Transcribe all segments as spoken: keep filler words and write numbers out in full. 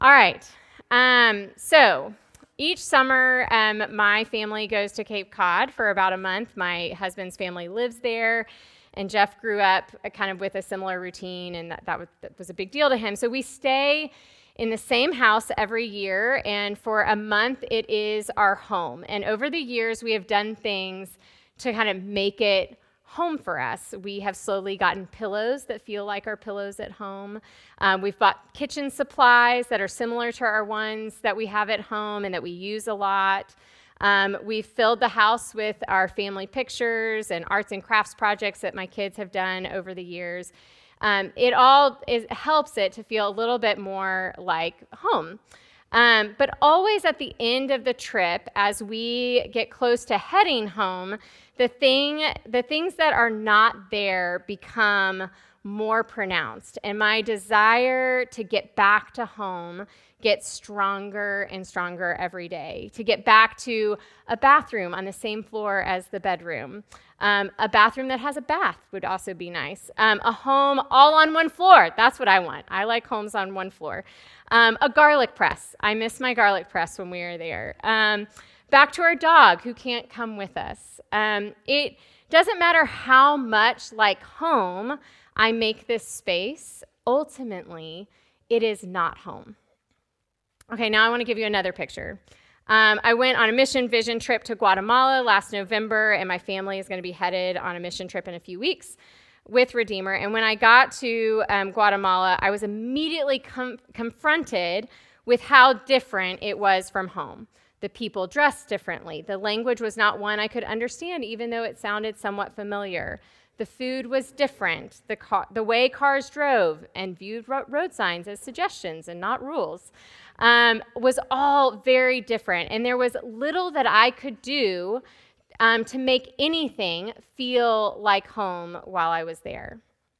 All right. Um, so each summer, um, my family goes to Cape Cod for about a month. My husband's family lives there, and Jeff grew up uh, kind of with a similar routine, and that, that, was, that was a big deal to him. So we stay in the same house every year, and for a month, it is our home. And over the years, we have done things to kind of make it home for us. We have slowly gotten pillows that feel like our pillows at home. Um, we've bought kitchen supplies that are similar to our ones that we have at home and that we use a lot. Um, we've filled the house with our family pictures and arts and crafts projects that my kids have done over the years. Um, it all is, helps it to feel a little bit more like home. Um, but always at the end of the trip, as we get close to heading home, the thing, the things that are not there become more pronounced. And my desire to get back to home gets stronger and stronger every day. To get back to a bathroom on the same floor as the bedroom. Um, a bathroom that has a bath would also be nice. Um, a home all on one floor. That's what I want. I like homes on one floor. Um, a garlic press. I miss my garlic press when we were there. Um, back to our dog who can't come with us. Um, it doesn't matter how much like home I make this space, ultimately, it is not home. Okay, now I want to give you another picture. Um, I went on a mission vision trip to Guatemala last November, and my family is going to be headed on a mission trip in a few weeks with Redeemer. And when I got to um, Guatemala, I was immediately com- confronted with how different it was from home. The people dressed differently. The language was not one I could understand, even though it sounded somewhat familiar. The food was different. The, car- the way cars drove and viewed ro- road signs as suggestions and not rules um, was all very different. And there was little that I could do um, to make anything feel like home while I was there.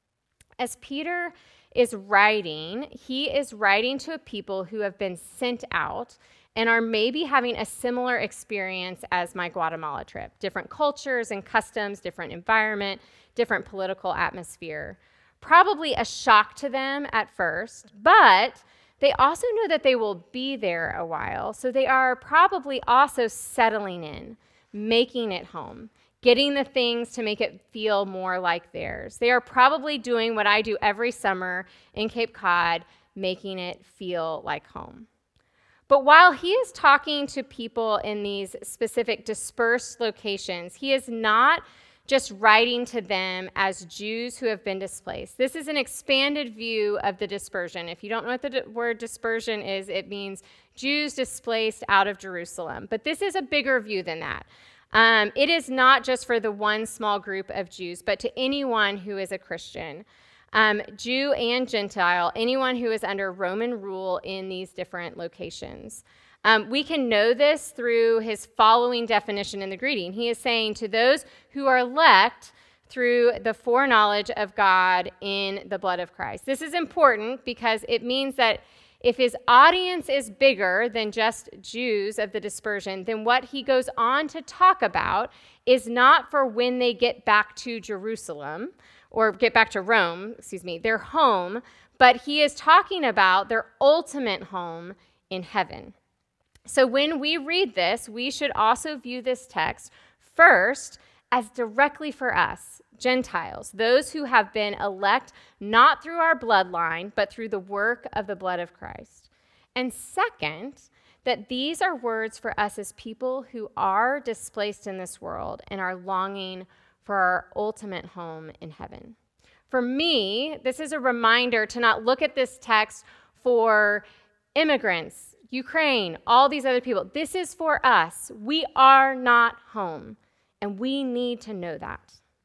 As Peter is writing, he is writing to a people who have been sent out and are maybe having a similar experience as my Guatemala trip. Different cultures and customs, different environment, different political atmosphere. Probably a shock to them at first, but they also know that they will be there a while, so they are probably also settling in, making it home, getting the things to make it feel more like theirs. They are probably doing what I do every summer in Cape Cod, making it feel like home. But while he is talking to people in these specific dispersed locations, he is not just writing to them as Jews who have been displaced. This is an expanded view of the dispersion. If you don't know what the di- word dispersion is, it means Jews displaced out of Jerusalem. But this is a bigger view than that. Um, it is not just for the one small group of Jews, but to anyone who is a Christian. Um, Jew and Gentile, anyone who is under Roman rule in these different locations. Um, we can know this through his following definition in the greeting. He is saying to those who are elect through the foreknowledge of God in the blood of Christ. This is important because it means that if his audience is bigger than just Jews of the dispersion, then what he goes on to talk about is not for when they get back to Jerusalem, or get back to Rome, excuse me, their home, but he is talking about their ultimate home in heaven. So when we read this, we should also view this text first as directly for us, Gentiles, those who have been elect not through our bloodline, but through the work of the blood of Christ. And second, that these are words for us as people who are displaced in this world and are longing for our ultimate home in heaven. For me, this is a reminder to not look at this text for immigrants, Ukraine, all these other people. This is for us. We are not home, and we need to know that.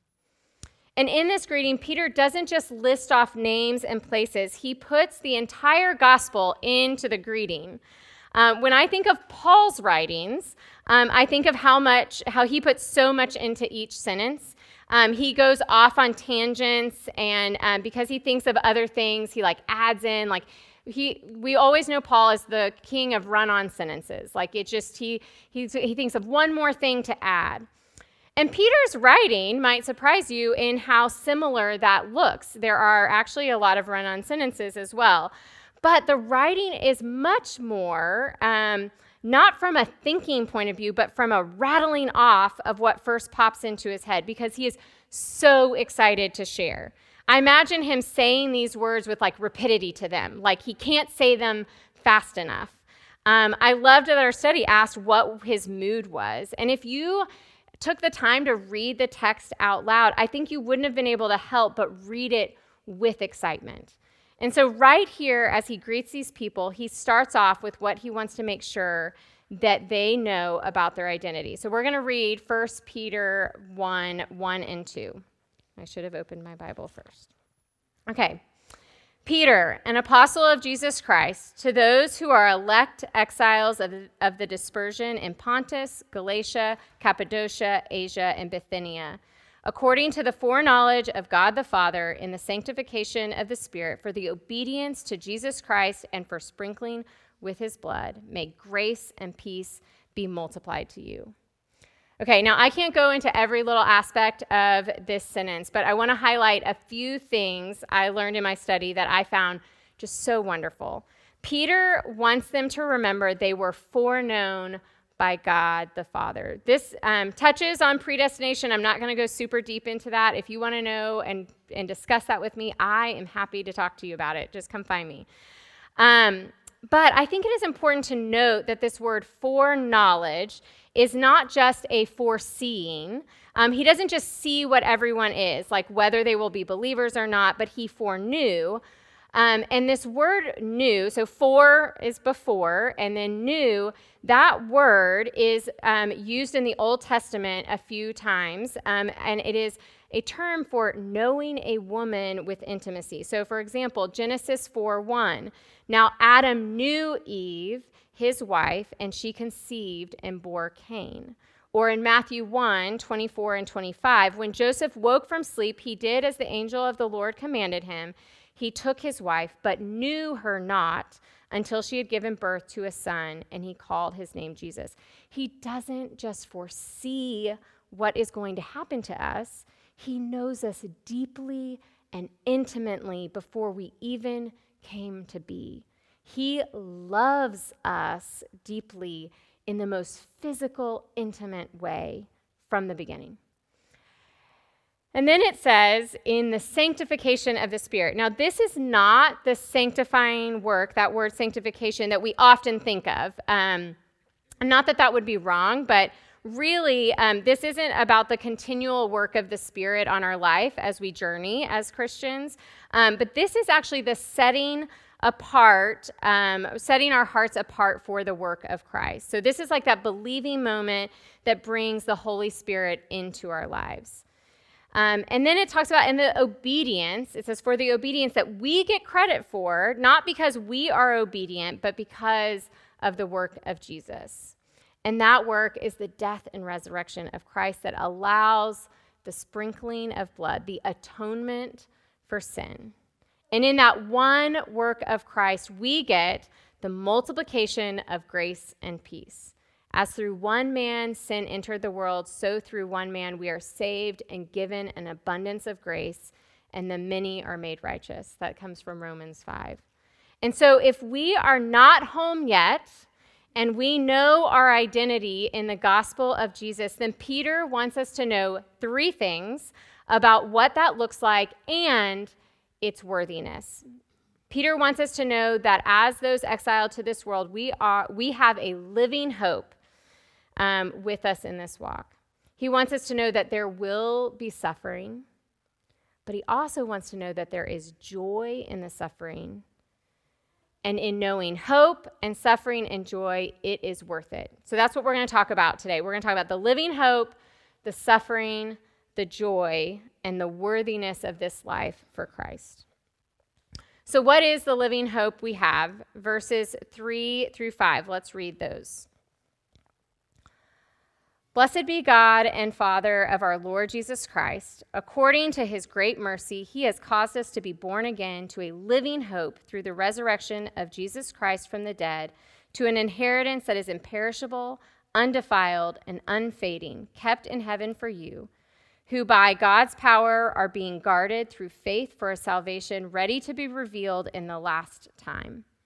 And in this greeting, Peter doesn't just list off names and places. He puts the entire gospel into the greeting. Um, when I think of Paul's writings, um, I think of how much, how he puts so much into each sentence. Um, he goes off on tangents, and um, because he thinks of other things, he like adds in, like he. We always know Paul as the king of run-on sentences. Like it just he he he thinks of one more thing to add. And Peter's writing might surprise you in how similar that looks. There are actually a lot of run-on sentences as well. But the writing is much more, um, not from a thinking point of view, but from a rattling off of what first pops into his head, because he is so excited to share. I imagine him saying these words with like rapidity to them, like he can't say them fast enough. Um, I loved that our study asked what his mood was. And if you took the time to read the text out loud, I think you wouldn't have been able to help but read it with excitement. And so right here, as he greets these people, he starts off with what he wants to make sure that they know about their identity. So we're going to read First Peter one, one and two. I should have opened my Bible first. Okay. Peter, an apostle of Jesus Christ, to those who are elect exiles of, of the dispersion in Pontus, Galatia, Cappadocia, Asia, and Bithynia, according to the foreknowledge of God the Father in the sanctification of the Spirit, for the obedience to Jesus Christ and for sprinkling with his blood, may grace and peace be multiplied to you. Okay, now I can't go into every little aspect of this sentence, but I want to highlight a few things I learned in my study that I found just so wonderful. Peter wants them to remember they were foreknown by God the Father. This um, touches on predestination. I'm not going to go super deep into that. If you want to know and, and discuss that with me, I am happy to talk to you about it. Just come find me. Um, but I think it is important to note that this word foreknowledge is not just a foreseeing. Um, he doesn't just see what everyone is, like whether they will be believers or not, but he foreknew. Um, and this word knew, so fore is before, and then knew, that word is um, used in the Old Testament a few times, um, and it is a term for knowing a woman with intimacy. So for example, Genesis four one, now Adam knew Eve, his wife, and she conceived and bore Cain. Or in Matthew one, twenty-four and twenty-five, when Joseph woke from sleep, he did as the angel of the Lord commanded him. He took his wife, but knew her not until she had given birth to a son, and he called his name Jesus. He doesn't just foresee what is going to happen to us. He knows us deeply and intimately before we even came to be. He loves us deeply in the most physical, intimate way from the beginning. And then it says, in the sanctification of the Spirit. Now, this is not the sanctifying work, that word sanctification, that we often think of. Um, not that that would be wrong, but really, um, this isn't about the continual work of the Spirit on our life as we journey as Christians. Um, but this is actually the setting apart, um, setting our hearts apart for the work of Christ. So this is like that believing moment that brings the Holy Spirit into our lives. Um, and then it talks about in the obedience, it says for the obedience that we get credit for, not because we are obedient, but because of the work of Jesus. And that work is the death and resurrection of Christ that allows the sprinkling of blood, the atonement for sin. And in that one work of Christ, we get the multiplication of grace and peace. As through one man sin entered the world, so through one man we are saved and given an abundance of grace, and the many are made righteous. That comes from Romans five. And so if we are not home yet, and we know our identity in the gospel of Jesus, then Peter wants us to know three things about what that looks like and its worthiness. Peter wants us to know that as those exiled to this world, we are we have a living hope um, with us in this walk. He wants us to know that there will be suffering, but he also wants to know that there is joy in the suffering. And in knowing hope and suffering and joy, it is worth it. So that's what we're going to talk about today. We're going to talk about the living hope, the suffering, the joy, and the worthiness of this life for Christ. So what is the living hope we have? Verses three through five. Let's read those. Blessed be God and Father of our Lord Jesus Christ. According to his great mercy, he has caused us to be born again to a living hope through the resurrection of Jesus Christ from the dead, to an inheritance that is imperishable, undefiled, and unfading, kept in heaven for you, who by God's power are being guarded through faith for a salvation ready to be revealed in the last time.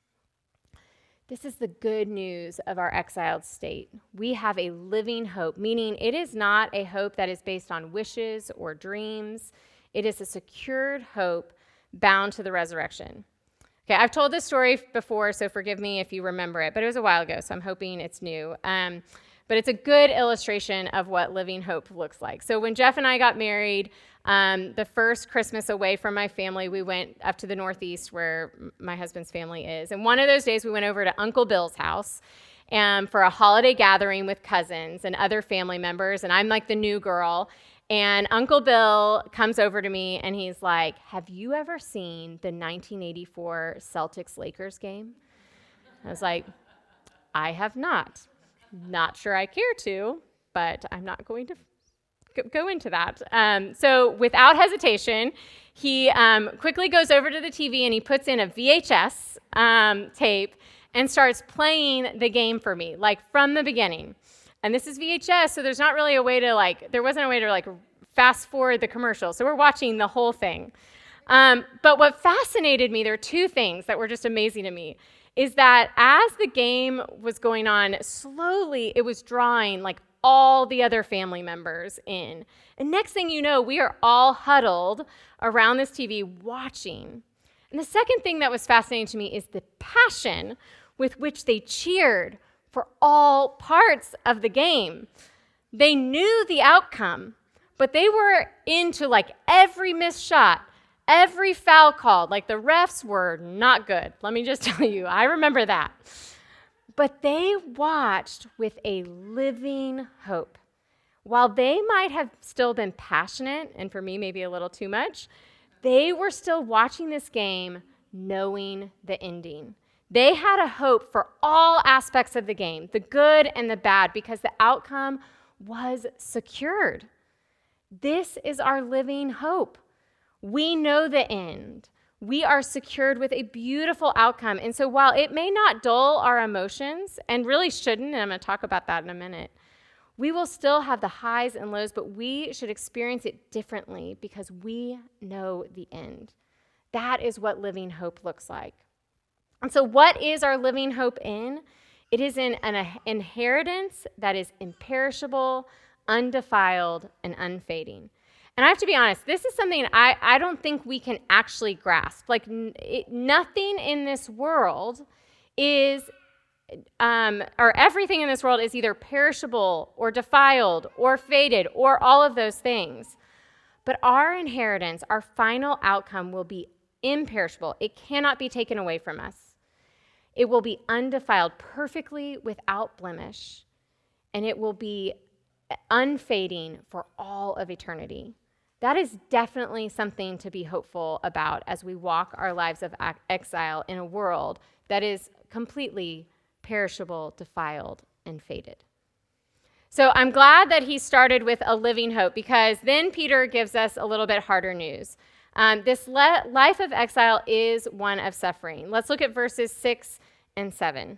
This is the good news of our exiled state. We have a living hope, meaning it is not a hope that is based on wishes or dreams. It is a secured hope bound to the resurrection. Okay, I've told this story before, so forgive me if you remember it, but it was a while ago, so I'm hoping it's new. Um, but it's a good illustration of what living hope looks like. So when Jeff and I got married, um, the first Christmas away from my family, we went up to the Northeast where my husband's family is. And one of those days, we went over to Uncle Bill's house um, for a holiday gathering with cousins and other family members. And I'm like the new girl. And Uncle Bill comes over to me and he's like, have you ever seen the nineteen eighty-four Celtics-Lakers game? I was like, I have not. Not sure I care to, but I'm not going to go into that. Um, so without hesitation, he um, quickly goes over to the T V and he puts in a V H S um, tape and starts playing the game for me, like from the beginning. And this is V H S, so there's not really a way to like, there wasn't a way to like fast forward the commercial. So we're watching the whole thing. Um, but what fascinated me, there were two things that were just amazing to me, is that as the game was going on, slowly it was drawing like all the other family members in. And next thing you know, we are all huddled around this T V watching. And the second thing that was fascinating to me is the passion with which they cheered for all parts of the game. They knew the outcome, but they were into like every missed shot, every foul called. Like the refs were not good. Let me just tell you, I remember that. But they watched with a living hope. While they might have still been passionate, and for me maybe a little too much, they were still watching this game knowing the ending. They had a hope for all aspects of the game, the good and the bad, because the outcome was secured. This is our living hope. We know the end. We are secured with a beautiful outcome. And so while it may not dull our emotions, and really shouldn't, and I'm going to talk about that in a minute, we will still have the highs and lows, but we should experience it differently because we know the end. That is what living hope looks like. And so what is our living hope in? It is in an inheritance that is imperishable, undefiled, and unfading. And I have to be honest, this is something I, I don't think we can actually grasp. Like n- it, nothing in this world is, um, or everything in this world is either perishable or defiled or faded or all of those things. But our inheritance, our final outcome will be imperishable. It cannot be taken away from us. It will be undefiled, perfectly without blemish, and it will be unfading for all of eternity. That is definitely something to be hopeful about as we walk our lives of exile in a world that is completely perishable, defiled, and faded. So I'm glad that he started with a living hope, because then Peter gives us a little bit harder news. Um, this le- life of exile is one of suffering. Let's look at verses six and seven.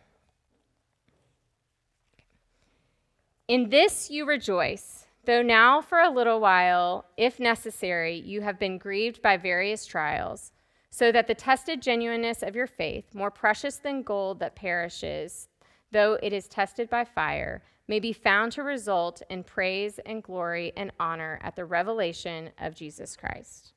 In this you rejoice, though now for a little while, if necessary, you have been grieved by various trials, so that the tested genuineness of your faith, more precious than gold that perishes, though it is tested by fire, may be found to result in praise and glory and honor at the revelation of Jesus Christ.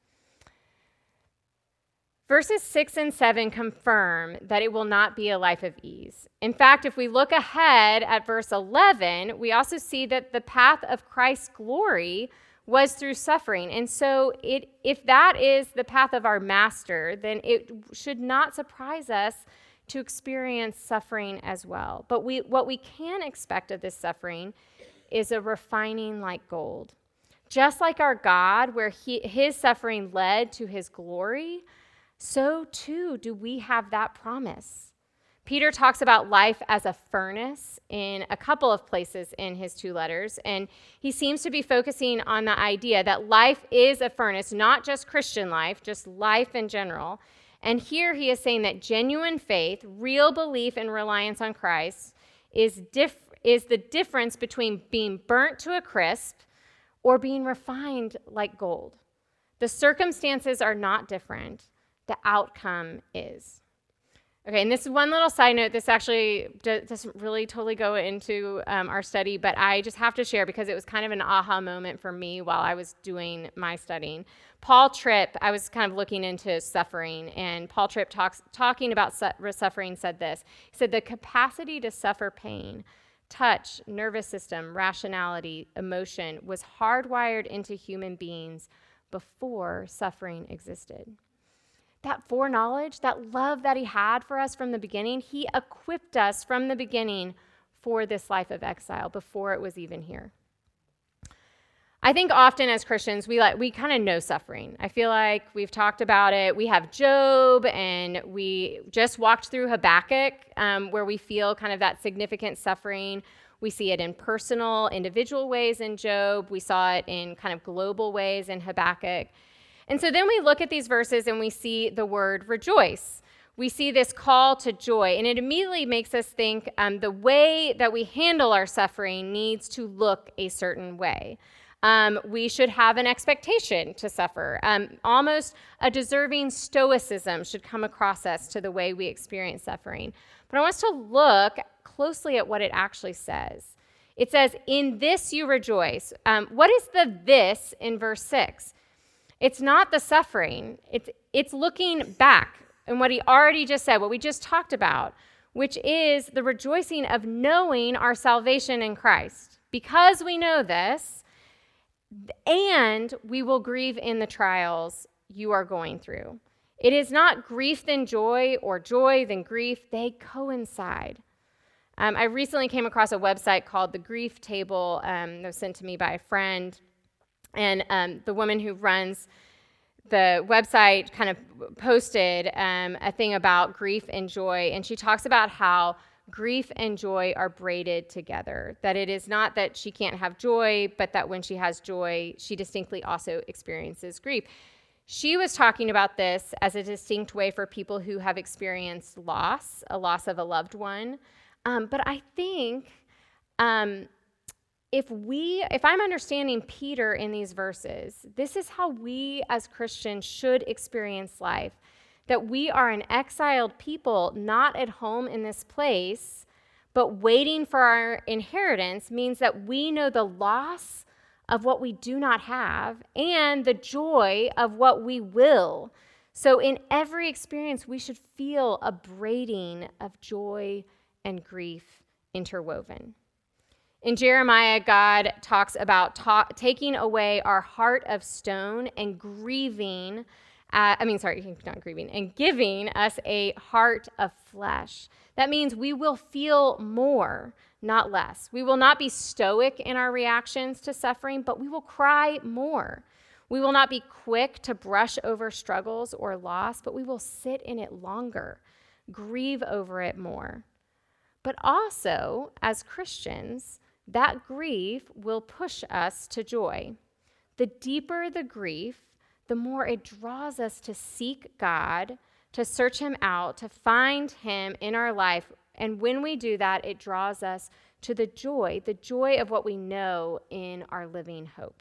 Verses six and seven confirm that it will not be a life of ease. In fact, if we look ahead at verse eleven, we also see that the path of Christ's glory was through suffering. And so it, if that is the path of our master, then it should not surprise us to experience suffering as well. But we, what we can expect of this suffering is a refining like gold. Just like our God, where he, his suffering led to his glory, so too do we have that promise. Peter talks about life as a furnace in a couple of places in his two letters, and he seems to be focusing on the idea that life is a furnace, not just Christian life, just life in general. And here he is saying that genuine faith, real belief and reliance on Christ, is, dif- is the difference between being burnt to a crisp or being refined like gold. The circumstances are not different. The outcome is. Okay, and this is one little side note. This actually do- doesn't really totally go into um, our study, but I just have to share because it was kind of an aha moment for me while I was doing my studying. Paul Tripp, I was kind of looking into suffering, and Paul Tripp talks talking about su- suffering said this. He said, the capacity to suffer pain, touch, nervous system, rationality, emotion was hardwired into human beings before suffering existed. That foreknowledge, that love that he had for us from the beginning, he equipped us from the beginning for this life of exile before it was even here. I think often as Christians, we like we kind of know suffering. I feel like we've talked about it. We have Job, and we just walked through Habakkuk, um, where we feel kind of that significant suffering. We see it in personal, individual ways in Job. We saw it in kind of global ways in Habakkuk. And so then we look at these verses and we see the word rejoice. We see this call to joy, and it immediately makes us think um, the way that we handle our suffering needs to look a certain way. Um, we should have an expectation to suffer. Um, almost a deserving stoicism should come across us to the way we experience suffering. But I want us to look closely at what it actually says. It says, in this you rejoice. Um, what is the this in verse six? It's not the suffering. It's, it's looking back and what he already just said, what we just talked about, which is the rejoicing of knowing our salvation in Christ. Because we know this, and we will grieve in the trials you are going through. It is not grief then joy or joy then grief. They coincide. Um, I recently came across a website called The Grief Table um, that was sent to me by a friend. And um, the woman who runs the website kind of posted um, a thing about grief and joy. And she talks about how grief and joy are braided together, that it is not that she can't have joy, but that when she has joy, she distinctly also experiences grief. She was talking about this as a distinct way for people who have experienced loss, a loss of a loved one. Um, but I think um, if we, if I'm understanding Peter in these verses, this is how we as Christians should experience life. That we are an exiled people, not at home in this place, but waiting for our inheritance means that we know the loss of what we do not have and the joy of what we will. So in every experience, we should feel a braiding of joy and grief interwoven. In Jeremiah, God talks about ta- taking away our heart of stone and grieving Uh, I mean, sorry, not grieving, and giving us a heart of flesh. That means we will feel more, not less. We will not be stoic in our reactions to suffering, but we will cry more. We will not be quick to brush over struggles or loss, but we will sit in it longer, grieve over it more. But also, as Christians, that grief will push us to joy. The deeper the grief, the more it draws us to seek God, to search him out, to find him in our life. And when we do that, it draws us to the joy, the joy of what we know in our living hope.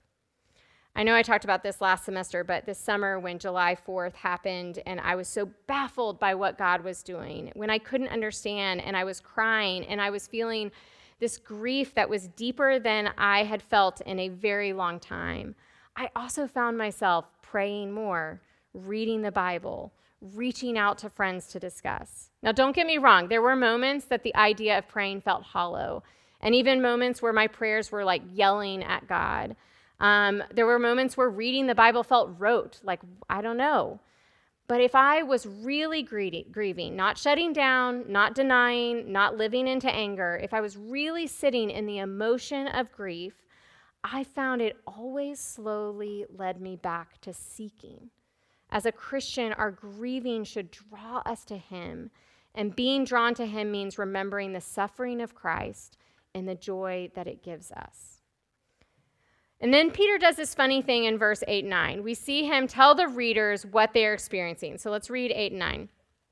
I know I talked about this last semester, but this summer when July fourth happened and I was so baffled by what God was doing, when I couldn't understand and I was crying and I was feeling this grief that was deeper than I had felt in a very long time, I also found myself praying more, reading the Bible, reaching out to friends to discuss. Now, don't get me wrong. There were moments that the idea of praying felt hollow, and even moments where my prayers were like yelling at God. Um, there were moments where reading the Bible felt rote, like, I don't know. But if I was really greedy, grieving, not shutting down, not denying, not living into anger, if I was really sitting in the emotion of grief, I found it always slowly led me back to seeking. As a Christian, our grieving should draw us to him, and being drawn to him means remembering the suffering of Christ and the joy that it gives us. And then Peter does this funny thing in verse eight and nine. We see him tell the readers what they are experiencing. So let's read eight and nine.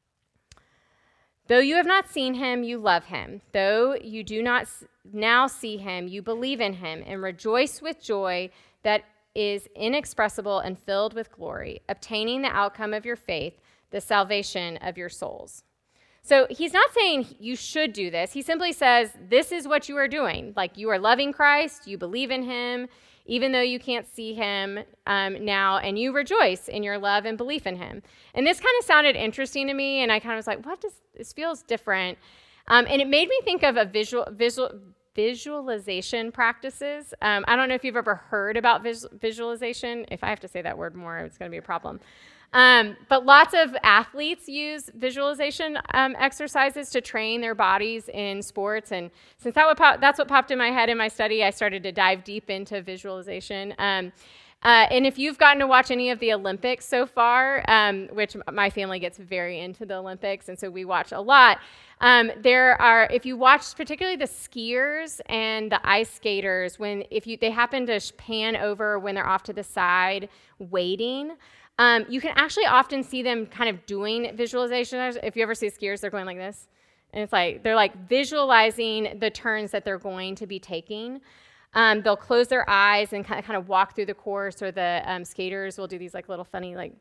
Though you have not seen him, you love him. Though you do not now see him, you believe in him and rejoice with joy that is inexpressible and filled with glory, obtaining the outcome of your faith, the salvation of your souls. So he's not saying you should do this. He simply says, this is what you are doing. Like, you are loving Christ, you believe in him, even though you can't see him um, now, and you rejoice in your love and belief in him. And this kind of sounded interesting to me, and I kind of was like, what does, this feels different. Um, and it made me think of a visual, visual, visualization practices. Um, I don't know if you've ever heard about vis- visualization. If I have to say that word more, it's going to be a problem. Um, but lots of athletes use visualization um, exercises to train their bodies in sports. And since that would pop, that's what popped in my head in my study, I started to dive deep into visualization. Um, uh, and if you've gotten to watch any of the Olympics so far, um, which my family gets very into the Olympics, and so we watch a lot, um, there are, if you watch particularly the skiers and the ice skaters, when if you they happen to pan over when they're off to the side waiting, Um, you can actually often see them kind of doing visualizations. If you ever see skiers, they're going like this. And it's like, they're like visualizing the turns that they're going to be taking. Um, they'll close their eyes and kind of, kind of walk through the course, or the um, skaters will do these like little funny, like,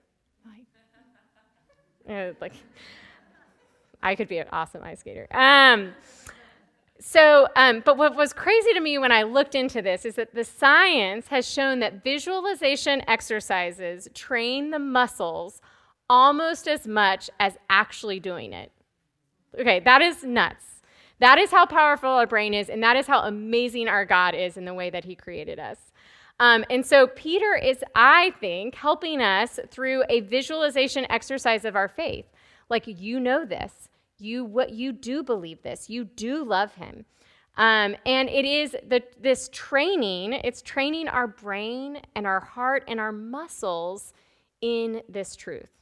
like, uh, like I could be an awesome ice skater. Um, So, um, but what was crazy to me when I looked into this is that the science has shown that visualization exercises train the muscles almost as much as actually doing it. Okay, that is nuts. That is how powerful our brain is, and that is how amazing our God is in the way that he created us. Um, and so Peter is, I think, helping us through a visualization exercise of our faith. Like, you know this. You what you do believe this. You do love him. Um, and it is the this training, it's training our brain and our heart and our muscles in this truth.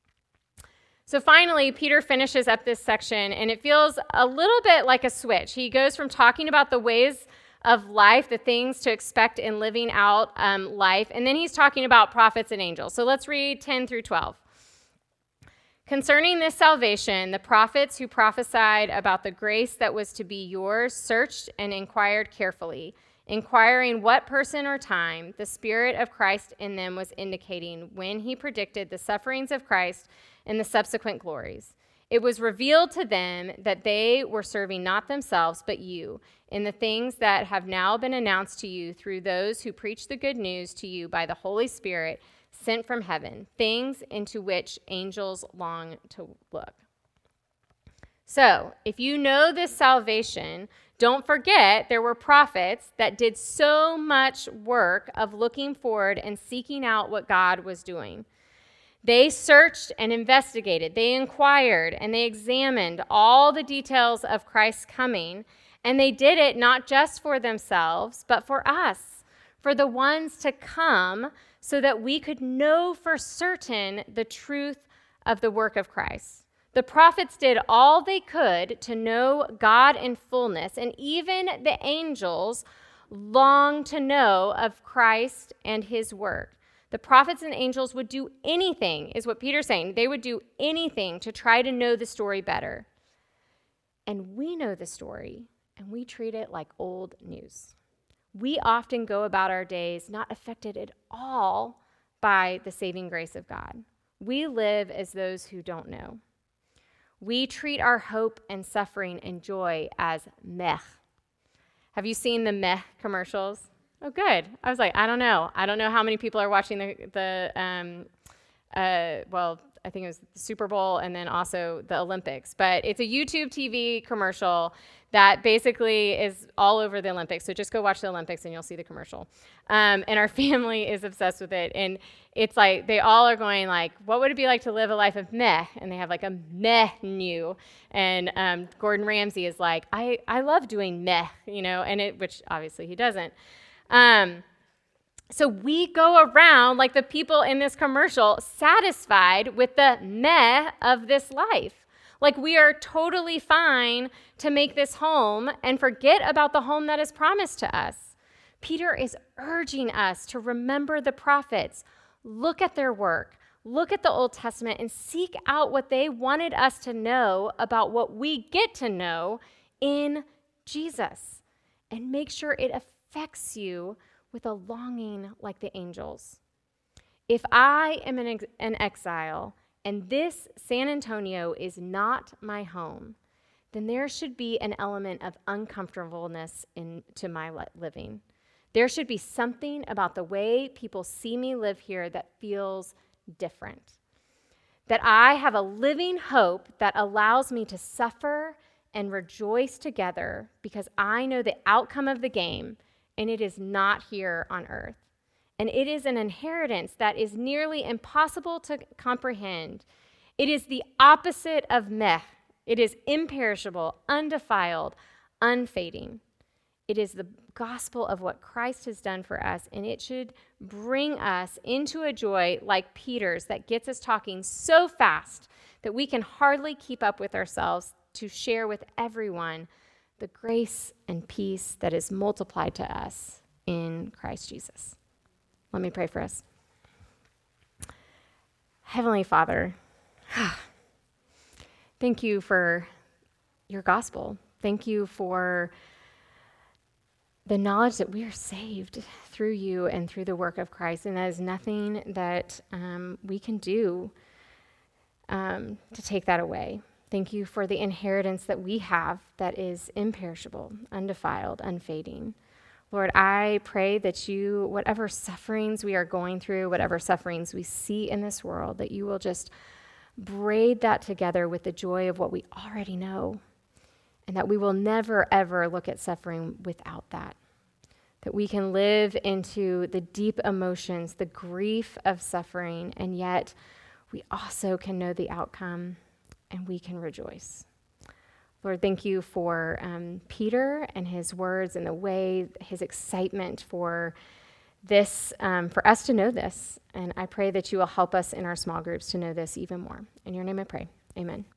So finally, Peter finishes up this section, and it feels a little bit like a switch. He goes from talking about the ways of life, the things to expect in living out um, life, and then he's talking about prophets and angels. So let's read ten through twelve. Concerning this salvation, the prophets who prophesied about the grace that was to be yours searched and inquired carefully, inquiring what person or time the Spirit of Christ in them was indicating when he predicted the sufferings of Christ and the subsequent glories. It was revealed to them that they were serving not themselves but you in the things that have now been announced to you through those who preach the good news to you by the Holy Spirit sent from heaven, things into which angels long to look. So, if you know this salvation, don't forget there were prophets that did so much work of looking forward and seeking out what God was doing. They searched and investigated, they inquired, and they examined all the details of Christ's coming, and they did it not just for themselves, but for us, for the ones to come, so that we could know for certain the truth of the work of Christ. The prophets did all they could to know God in fullness, and even the angels longed to know of Christ and his work. The prophets and angels would do anything, is what Peter's saying. They would do anything to try to know the story better. And we know the story, and we treat it like old news. We often go about our days not affected at all by the saving grace of God. We live as those who don't know. We treat our hope and suffering and joy as meh. Have you seen the meh commercials? Oh, good. I was like, I don't know. I don't know how many people are watching the, the um, uh, well, I think it was the Super Bowl and then also the Olympics. But it's a YouTube T V commercial that basically is all over the Olympics. So just go watch the Olympics and you'll see the commercial. Um, and our family is obsessed with it. And it's like, they all are going like, what would it be like to live a life of meh? And they have like a meh-new. And um, Gordon Ramsay is like, I, I love doing meh, you know, and it, which obviously he doesn't. Um, so we go around like the people in this commercial satisfied with the meh of this life. Like we are totally fine to make this home and forget about the home that is promised to us. Peter is urging us to remember the prophets, look at their work, look at the Old Testament, and seek out what they wanted us to know about what we get to know in Jesus. And make sure it affects you with a longing like the angels. If I am an, ex- an exile and this San Antonio is not my home, then there should be an element of uncomfortableness into my living. There should be something about the way people see me live here that feels different. That I have a living hope that allows me to suffer and rejoice together because I know the outcome of the game, and it is not here on earth. And it is an inheritance that is nearly impossible to comprehend. It is the opposite of meh. It is imperishable, undefiled, unfading. It is the gospel of what Christ has done for us, and it should bring us into a joy like Peter's that gets us talking so fast that we can hardly keep up with ourselves to share with everyone the grace and peace that is multiplied to us in Christ Jesus. Let me pray for us. Heavenly Father, thank you for your gospel. Thank you for the knowledge that we are saved through you and through the work of Christ, and that is nothing that um, we can do um, to take that away. Thank you for the inheritance that we have that is imperishable, undefiled, unfading. Lord, I pray that you, whatever sufferings we are going through, whatever sufferings we see in this world, that you will just braid that together with the joy of what we already know, and that we will never, ever look at suffering without that. That we can live into the deep emotions, the grief of suffering, and yet we also can know the outcome, and we can rejoice. Lord, thank you for um, Peter and his words and the way, his excitement for this, um, for us to know this. And I pray that you will help us in our small groups to know this even more. In your name I pray, amen.